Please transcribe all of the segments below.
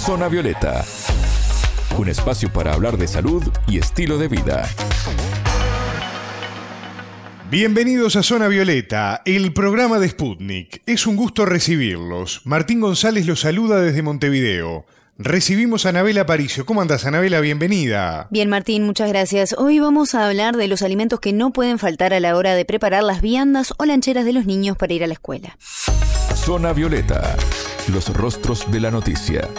Zona Violeta, un espacio para hablar de salud y estilo de vida. Bienvenidos a Zona Violeta, el programa de Sputnik. Es un gusto recibirlos. Martín González los saluda desde Montevideo. Recibimos a Anabela Aparicio. ¿Cómo andás, Anabela? Bienvenida. Bien, Martín, muchas gracias. Hoy vamos a hablar de los alimentos que no pueden faltar a la hora de preparar las viandas o lancheras de los niños para ir a la escuela. Zona Violeta, los rostros de la noticia.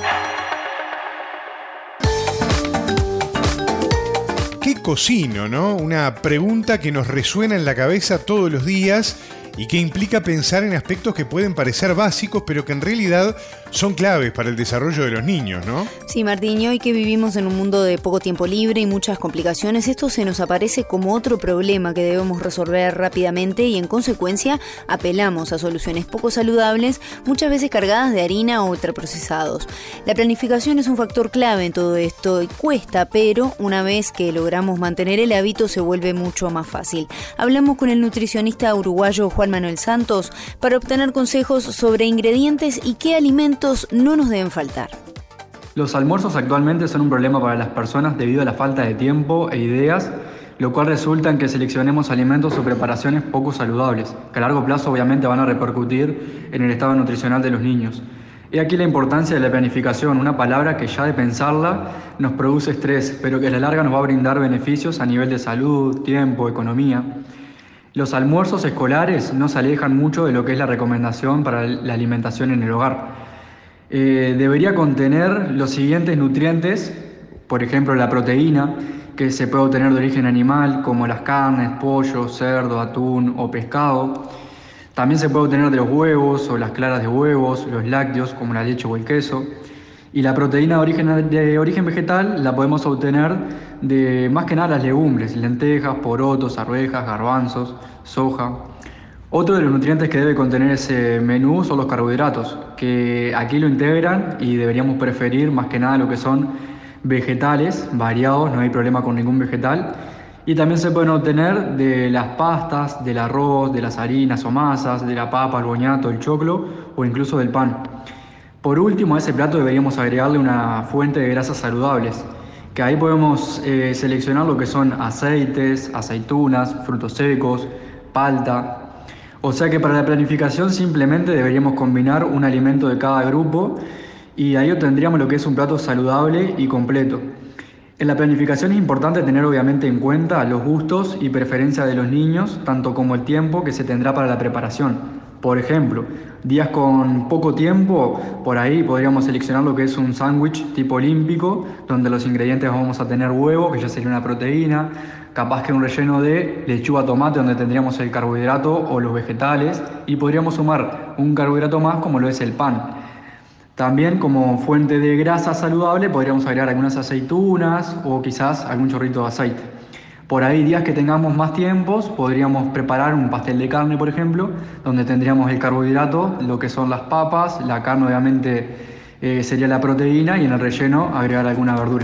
¿Qué cocino, no? Una pregunta que nos resuena en la cabeza todos los días y que implica pensar en aspectos que pueden parecer básicos, pero que en realidad son claves para el desarrollo de los niños, ¿no? Sí, Martín, y hoy que vivimos en un mundo de poco tiempo libre y muchas complicaciones, esto se nos aparece como otro problema que debemos resolver rápidamente y en consecuencia apelamos a soluciones poco saludables, muchas veces cargadas de harina o ultraprocesados. La planificación es un factor clave en todo esto y cuesta, pero una vez que logramos mantener el hábito se vuelve mucho más fácil. Hablamos con el nutricionista uruguayo Juan Manuel Santos para obtener consejos sobre ingredientes y qué alimentos no nos deben faltar. Los almuerzos actualmente son un problema para las personas debido a la falta de tiempo e ideas, lo cual resulta en que seleccionemos alimentos o preparaciones poco saludables, que a largo plazo obviamente van a repercutir en el estado nutricional de los niños. He aquí la importancia de la planificación, una palabra que ya de pensarla nos produce estrés, pero que a la larga nos va a brindar beneficios a nivel de salud, tiempo, economía. Los almuerzos escolares no se alejan mucho de lo que es la recomendación para la alimentación en el hogar. Debería contener los siguientes nutrientes, por ejemplo la proteína, que se puede obtener de origen animal, como las carnes, pollo, cerdo, atún o pescado. También se puede obtener de los huevos o las claras de huevos, los lácteos, como la leche o el queso. Y la proteína de origen vegetal la podemos obtener de más que nada las legumbres, lentejas, porotos, arvejas, garbanzos, soja. Otro de los nutrientes que debe contener ese menú son los carbohidratos, que aquí lo integran y deberíamos preferir más que nada lo que son vegetales variados, no hay problema con ningún vegetal. Y también se pueden obtener de las pastas, del arroz, de las harinas o masas, de la papa, el boñato, el choclo o incluso del pan. Por último, a ese plato deberíamos agregarle una fuente de grasas saludables, que ahí podemos seleccionar lo que son aceites, aceitunas, frutos secos, palta. O sea que para la planificación simplemente deberíamos combinar un alimento de cada grupo y ahí obtendríamos lo que es un plato saludable y completo. En la planificación es importante tener obviamente en cuenta los gustos y preferencias de los niños, tanto como el tiempo que se tendrá para la preparación. Por ejemplo, días con poco tiempo, por ahí podríamos seleccionar lo que es un sándwich tipo olímpico, donde los ingredientes vamos a tener huevo, que ya sería una proteína, capaz que un relleno de lechuga tomate, donde tendríamos el carbohidrato o los vegetales, y podríamos sumar un carbohidrato más como lo es el pan. También como fuente de grasa saludable podríamos agregar algunas aceitunas o quizás algún chorrito de aceite. Por ahí, días que tengamos más tiempos, podríamos preparar un pastel de carne, por ejemplo, donde tendríamos el carbohidrato, lo que son las papas, la carne obviamente sería la proteína y en el relleno agregar alguna verdura.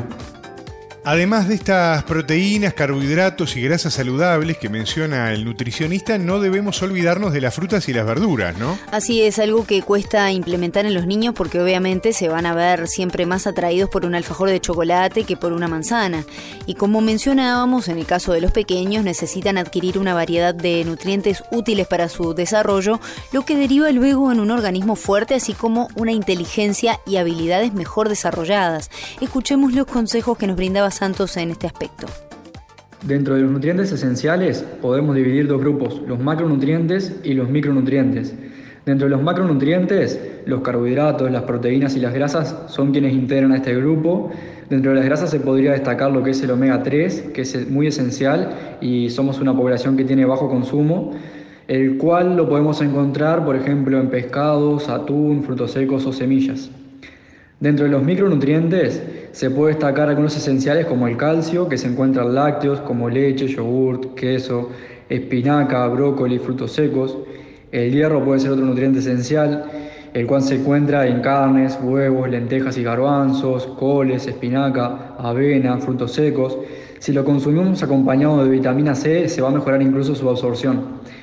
Además de estas proteínas, carbohidratos y grasas saludables que menciona el nutricionista, no debemos olvidarnos de las frutas y las verduras, ¿no? Así es, algo que cuesta implementar en los niños porque obviamente se van a ver siempre más atraídos por un alfajor de chocolate que por una manzana. Y como mencionábamos, en el caso de los pequeños necesitan adquirir una variedad de nutrientes útiles para su desarrollo, lo que deriva luego en un organismo fuerte, así como una inteligencia y habilidades mejor desarrolladas. Escuchemos los consejos que nos brindaba Santos en este aspecto. Dentro de los nutrientes esenciales podemos dividir dos grupos, los macronutrientes y los micronutrientes. Dentro de los macronutrientes, los carbohidratos, las proteínas y las grasas son quienes integran a este grupo. Dentro de las grasas se podría destacar lo que es el omega 3, que es muy esencial y somos una población que tiene bajo consumo, el cual lo podemos encontrar, por ejemplo, en pescados, atún, frutos secos o semillas. Dentro de los micronutrientes se puede destacar algunos esenciales como el calcio, que se encuentra en lácteos como leche, yogurt, queso, espinaca, brócoli, frutos secos. El hierro puede ser otro nutriente esencial, el cual se encuentra en carnes, huevos, lentejas y garbanzos, coles, espinaca, avena, frutos secos. Si lo consumimos acompañado de vitamina C, se va a mejorar incluso su absorción.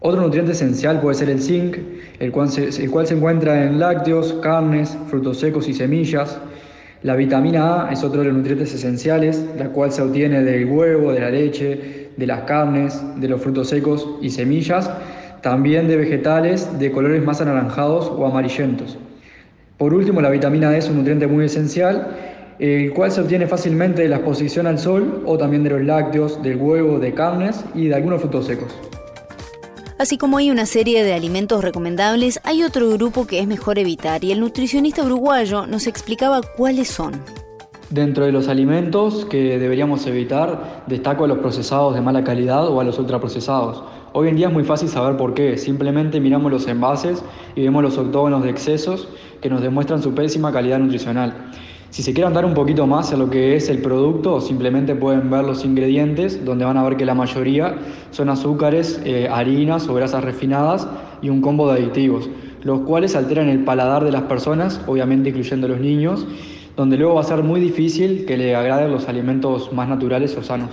Otro nutriente esencial puede ser el zinc, el cual se encuentra en lácteos, carnes, frutos secos y semillas. La vitamina A es otro de los nutrientes esenciales, la cual se obtiene del huevo, de la leche, de las carnes, de los frutos secos y semillas, también de vegetales de colores más anaranjados o amarillentos. Por último, la vitamina D es un nutriente muy esencial, el cual se obtiene fácilmente de la exposición al sol o también de los lácteos, del huevo, de carnes y de algunos frutos secos. Así como hay una serie de alimentos recomendables, hay otro grupo que es mejor evitar y el nutricionista uruguayo nos explicaba cuáles son. Dentro de los alimentos que deberíamos evitar, destaco a los procesados de mala calidad o a los ultraprocesados. Hoy en día es muy fácil saber por qué, simplemente miramos los envases y vemos los octógonos de excesos que nos demuestran su pésima calidad nutricional. Si se quieren dar un poquito más a lo que es el producto, simplemente pueden ver los ingredientes, donde van a ver que la mayoría son azúcares, harinas o grasas refinadas y un combo de aditivos, los cuales alteran el paladar de las personas, obviamente incluyendo a los niños, donde luego va a ser muy difícil que le agraden los alimentos más naturales o sanos.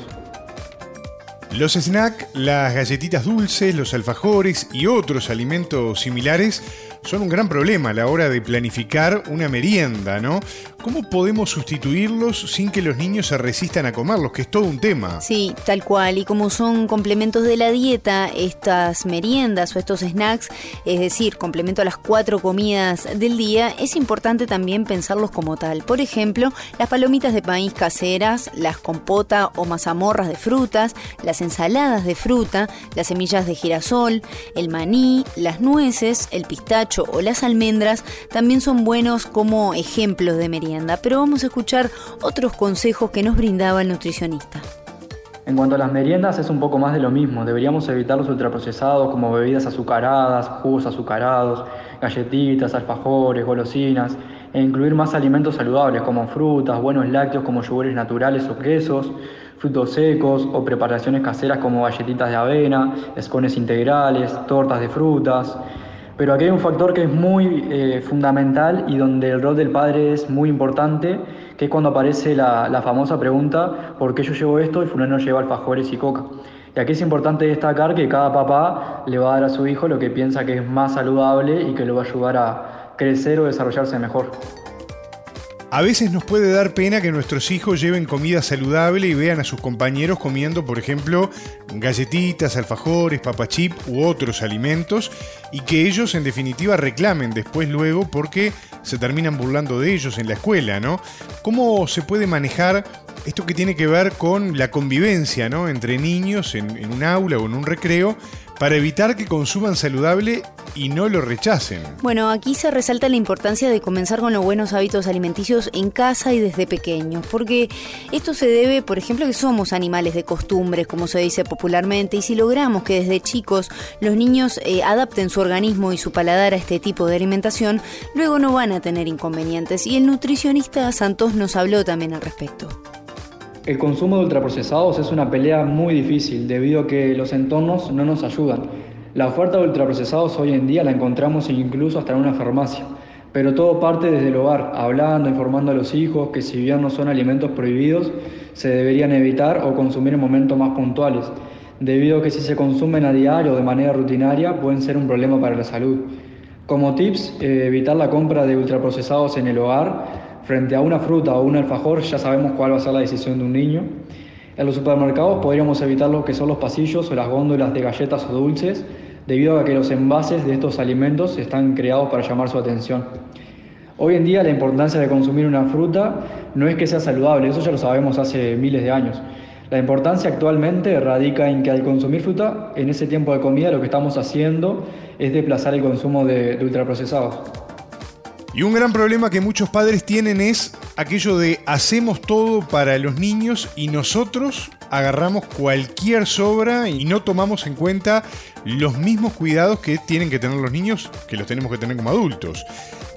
Los snacks, las galletitas dulces, los alfajores y otros alimentos similares son un gran problema a la hora de planificar una merienda, ¿no? ¿Cómo podemos sustituirlos sin que los niños se resistan a comerlos? Que es todo un tema. Sí, tal cual. Y como son complementos de la dieta, estas meriendas o estos snacks, es decir, complemento a las 4 comidas del día, es importante también pensarlos como tal. Por ejemplo, las palomitas de maíz caseras, las compota o mazamorras de frutas, las ensaladas de fruta, las semillas de girasol, el maní, las nueces, el pistacho o las almendras también son buenos como ejemplos de merienda, pero vamos a escuchar otros consejos que nos brindaba el nutricionista. En cuanto a las meriendas es un poco más de lo mismo, deberíamos evitar los ultraprocesados como bebidas azucaradas, jugos azucarados, galletitas, alfajores, golosinas, e incluir más alimentos saludables como frutas, buenos lácteos como yogures naturales o quesos, frutos secos o preparaciones caseras como galletitas de avena, scones integrales, tortas de frutas. Pero aquí hay un factor que es muy fundamental y donde el rol del padre es muy importante, que es cuando aparece la famosa pregunta ¿por qué yo llevo esto y fulano lleva alfajores y coca? Y aquí es importante destacar que cada papá le va a dar a su hijo lo que piensa que es más saludable y que lo va a ayudar a crecer o desarrollarse mejor. A veces nos puede dar pena que nuestros hijos lleven comida saludable y vean a sus compañeros comiendo, por ejemplo, galletitas, alfajores, papachip u otros alimentos y que ellos en definitiva reclamen después luego porque se terminan burlando de ellos en la escuela, ¿no? ¿Cómo se puede manejar esto que tiene que ver con la convivencia, ¿no?, entre niños en un aula o en un recreo para evitar que consuman saludable y no lo rechacen? Bueno, aquí se resalta la importancia de comenzar con los buenos hábitos alimenticios en casa y desde pequeños, porque esto se debe, por ejemplo, que somos animales de costumbres, como se dice popularmente, y si logramos que desde chicos los niños adapten su organismo y su paladar a este tipo de alimentación, luego no van a tener inconvenientes, y el nutricionista Santos nos habló también al respecto. El consumo de ultraprocesados es una pelea muy difícil debido a que los entornos no nos ayudan. La oferta de ultraprocesados hoy en día la encontramos incluso hasta en una farmacia, pero todo parte desde el hogar, hablando, informando a los hijos que si bien no son alimentos prohibidos, se deberían evitar o consumir en momentos más puntuales, debido a que si se consumen a diario o de manera rutinaria pueden ser un problema para la salud. Como tips, evitar la compra de ultraprocesados en el hogar. Frente a una fruta o un alfajor ya sabemos cuál va a ser la decisión de un niño. En los supermercados podríamos evitar lo que son los pasillos o las góndolas de galletas o dulces, debido a que los envases de estos alimentos están creados para llamar su atención. Hoy en día la importancia de consumir una fruta no es que sea saludable, eso ya lo sabemos hace miles de años. La importancia actualmente radica en que al consumir fruta, en ese tiempo de comida lo que estamos haciendo es desplazar el consumo de ultraprocesados. Y un gran problema que muchos padres tienen es aquello de hacemos todo para los niños y nosotros agarramos cualquier sobra y no tomamos en cuenta los mismos cuidados que tienen que tener los niños que los tenemos que tener como adultos.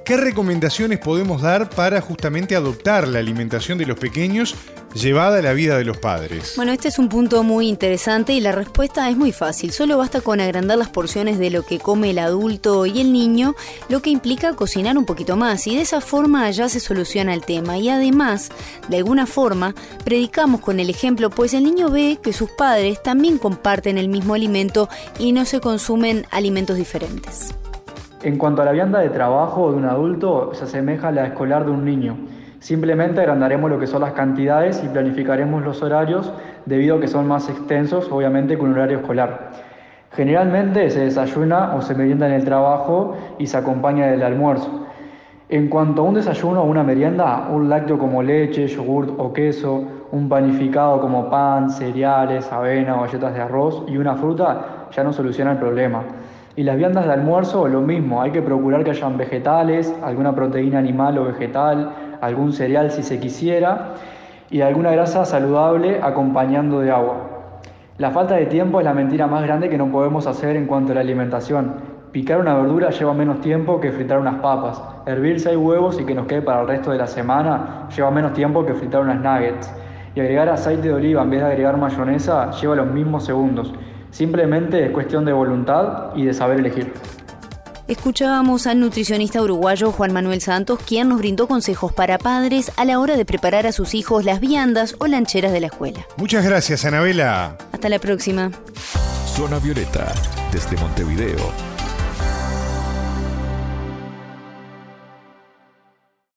¿qué recomendaciones podemos dar para justamente adoptar la alimentación de los pequeños llevada a la vida de los padres? Bueno, este es un punto muy interesante y la respuesta es muy fácil. Solo basta con agrandar las porciones de lo que come el adulto y el niño, lo que implica cocinar un poquito más, y de esa forma ya se soluciona el tema. Y además, de alguna forma, predicamos con el ejemplo, pues el niño ve que sus padres también comparten el mismo alimento y no se consumen alimentos diferentes. En cuanto a la vianda de trabajo de un adulto, se asemeja a la escolar de un niño. Simplemente agrandaremos lo que son las cantidades y planificaremos los horarios debido a que son más extensos, obviamente, que un horario escolar. Generalmente se desayuna o se merienda en el trabajo y se acompaña del almuerzo. En cuanto a un desayuno o una merienda, un lácteo como leche, yogurt o queso, un panificado como pan, cereales, avena o galletas de arroz y una fruta ya no soluciona el problema. Y las viandas de almuerzo, lo mismo, hay que procurar que hayan vegetales, alguna proteína animal o vegetal, algún cereal si se quisiera, y alguna grasa saludable acompañando de agua. La falta de tiempo es la mentira más grande que no podemos hacer en cuanto a la alimentación. Picar una verdura lleva menos tiempo que fritar unas papas. Hervir 6 huevos y que nos quede para el resto de la semana lleva menos tiempo que fritar unas nuggets. Y agregar aceite de oliva en vez de agregar mayonesa lleva los mismos segundos. Simplemente es cuestión de voluntad y de saber elegir. Escuchábamos al nutricionista uruguayo Juan Manuel Santos, quien nos brindó consejos para padres a la hora de preparar a sus hijos las viandas o lancheras de la escuela. Muchas gracias, Anabela. Hasta la próxima. Zona Violeta, desde Montevideo,